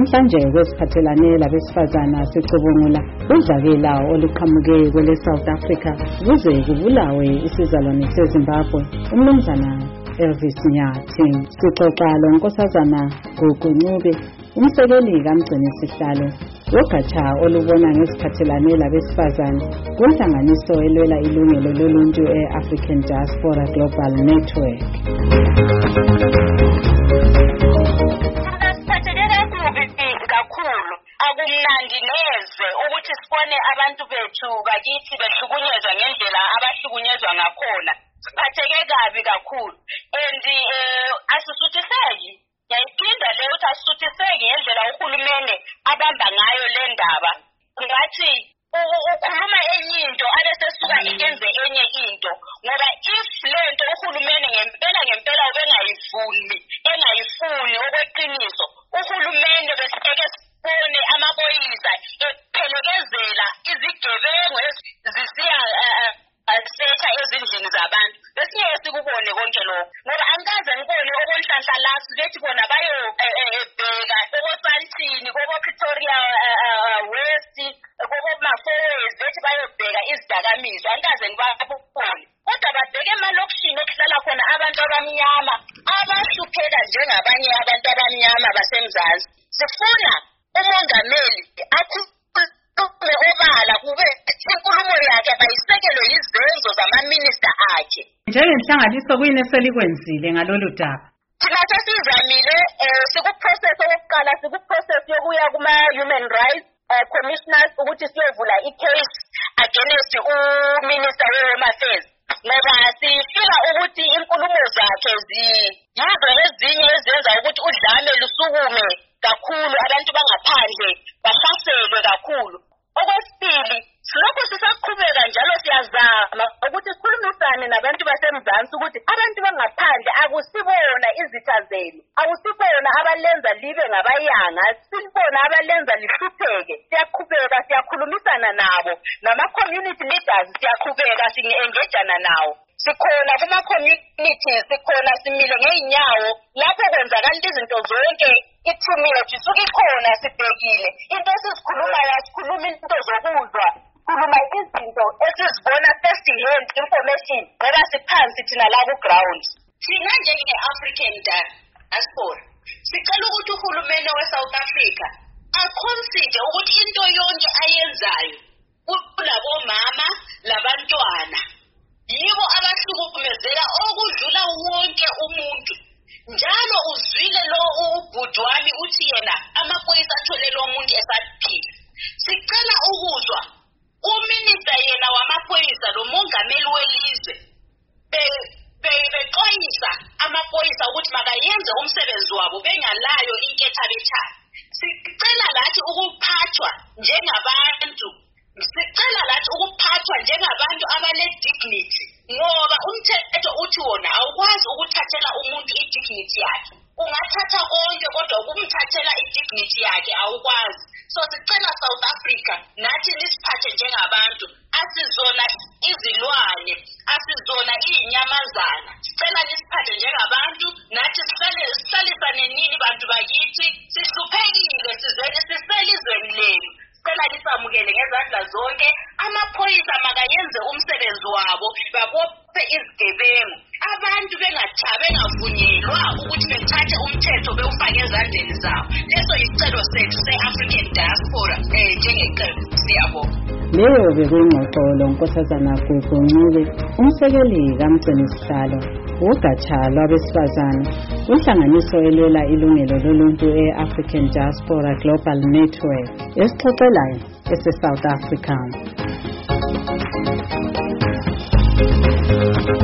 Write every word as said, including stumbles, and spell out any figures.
Namhlanje kwesiphathelane labesifazana sicubungula udlakela oluqhamuke kwele South Africa kuze kubulawe isizalwane seZimbabwe umnumzana Elvis Nyathi. Sixoxa lo nkosazana Gugu Ncube, umsekeli kaMgcini Sihlalo wogatsha olubona ngesiphathelane labesifazane kunhlanganiso elwela ilungelo loluntu e-African Diaspora Global Network. Akumnandi neze ukuthi sibone abantu bethu bakithi behlukunyezwa ngendlela abahlukunyezwa ngakhona. Siphatheke kabi kakhulu and asisuthiseki. Yayiphinda le ukuthi asisuthiseki ngendlela uhulumende abamba ngayo le ndaba. Ngathi ukhuluma enye into abesesuka iyenze enye into ngoba if lento uhulumende ngempela ngempela ubengayifuni engayifuni okweqiniso uhulumende beseke sibone amaphoyisa ephelekezela izigebengu zisiya asetha ezindlini zabantu besiye sikubone konke lokho ngoba angikaze ngibone okonhlanhla lasu lethi bona bayo bheka okoSantini kobo Pretoria West kobo Mafowes bethi bayobheka izidakamizwa angikaze ngibabone kodwa babheke emalokishini okuhlala khona abantu abamnyama abahlupheka njengabanye abantu abamnyama basemzansi. Sifuna umongameli akhulume obala kube inkulumo yakhe bayisekelo yizenzo zamaminister akhe. Njengenhlanganiso kuyini eselikwenzile ngalolu daba? Thina sesizamile sikuprocess okuqala sikuprocess yokuya kuma human rights commissioners ukuthi siyovula icase against uminister we-Home Affairs ngoba sifika ukuthi inkulumo zakhe ziyizo ezinye ezenza ukuthi udlame lusukume kakhulu abantu bangaphandle bahlaselwe kakhulu. Okwesibili silokho sisaqhubeka njalo siyazama ukuthi sikhulumisane nabantu basemzansi ukuthi abantu bangaphandle akusibona izitha zenu akusibona abalenza libe ngabayanga sibona abalenza lihlupheke. Siyaqhubeka siyakhulumisana nabo nama-community leaders siyaqhubeka singe-engejana nawo. Sikhona kuma-community sikhona simile ngey'nyawo lapho kwenzakala izinto zonke i-team yethu isuke ikhona sibhekile into esizikhulumayo sikhuluma into zokuzwa sikhuluma izinto esizibona first hand information ngoba siphansi thina la ku-ground. Thina njenge-African Diaspora sicela ukuthi uhulumeni we-South Africa aconsider ukuthi into yonke ayenzayo kulabomama labantwana yibo abahlukumezeka okudlula wonke umuntu. Njalo uzwile lo ubhuti wami uthi yena amaphoyisa athole lo muntu esaphila. Sicela ukuzwa uminister yena wamaphoyisa lo mongameli welizwe bexwayisa amaphoyisa ukuthi makayenze umsebenzi wabo bengalayo inketha bethana. Sicela lathi ukuphathwa njengabantu sicela lathi ukuphathwa njengabantu abale dignity ngoba umthetho uthi wona awukwazi ukuthathela umuntu i-dignity yakhe. Ungathatha konke kodwa ukumthathela i-dignity yakhe awukwazi. So sicela South Africa nathi nisiphathe njengabantu asizona izilwane asizona izinyamazana. Sicela nisiphathe njengabantu nathi sihlalisane nini bantu bakithi sihluphekile sizele siselizweni lenu. Sicela lisamukele ngezandla zonke amaphoyisa makayenze umsebenzi wabo babophe izigebengu abantu bengavunyelwa ukuthi bethathe umthetho bewufake ezandleni zabo. Leso isicelo sethu se-African Diaspora njengeqembu. Siyabonga. Leyo bekuyingxoxo lo nkosazana Gugu Ncube, umsekeli kaMgcini Sihlalo wogatsha lwabesifazane inhlanganiso elwela ilungelo loluntu e-African Diaspora Global Network esixoxelayo ese-South Africa.